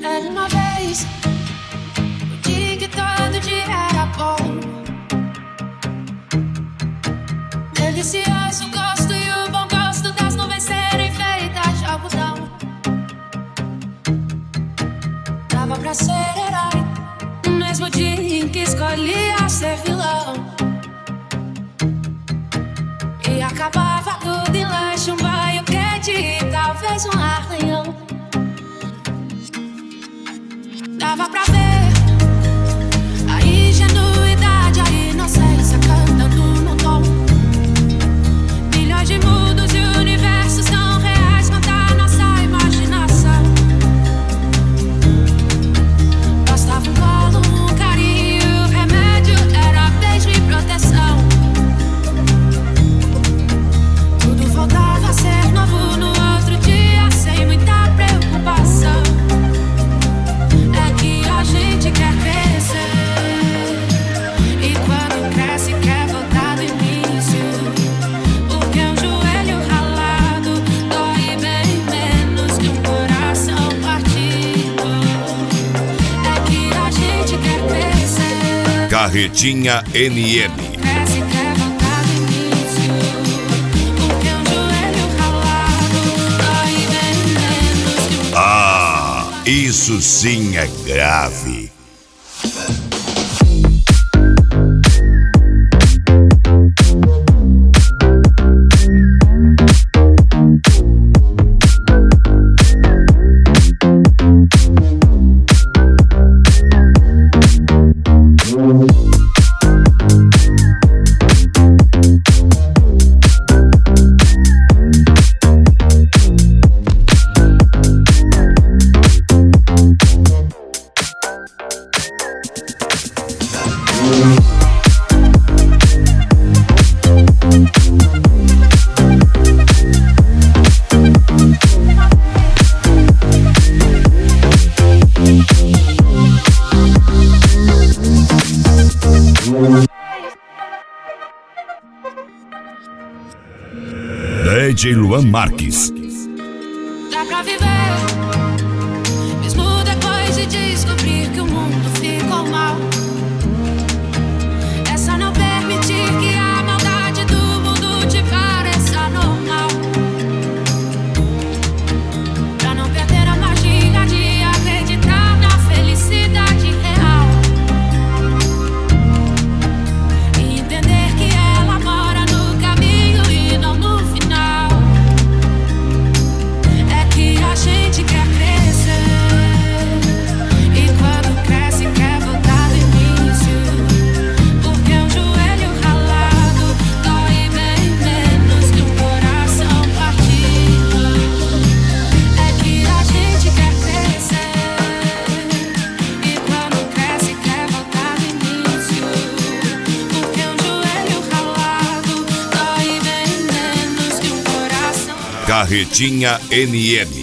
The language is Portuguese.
Era uma vez o dia que todo dia era bom. Delicioso gosto e o bom gosto das nuvens serem feitas de algodão. Dava pra ser herói no mesmo dia em que escolhia ser vilão. E acabava tudo em lanche, um banho quente e talvez um arranhão. Dava pra ver a ingenuidade, a inocência cantando no tom. Milhões de mundos e universos tão reais quanto a nossa imaginação. Bastava um colo, um carinho, o remédio era beijo e proteção. Tudo voltava a ser novo no outro dia, sem muita preocupação. É que a gente quer crescer, e quando cresce quer voltar do início. Porque um joelho ralado dói bem menos que um coração partido. É que a gente quer crescer. Carretinha NN. Cresce e quer voltar do início. Porque um joelho ralado dói bem menos que um Ah, isso sim é grave. DJ Luan Marques. Dá pra viver, mesmo depois de descobrir que o mundo ficou mal. É só não permitir que a maldade do mundo te pareça normal. Pra não perder a magia de acreditar na felicidade real. E entender que ela mora no caminho e não no final. É que a gente quer crescer, e quando cresce quer voltar do início. Porque um joelho ralado dói bem menos que um coração partido. É que a gente quer crescer, e quando cresce quer voltar do início. Porque um joelho ralado dói bem menos que um coração. Carretinha NN.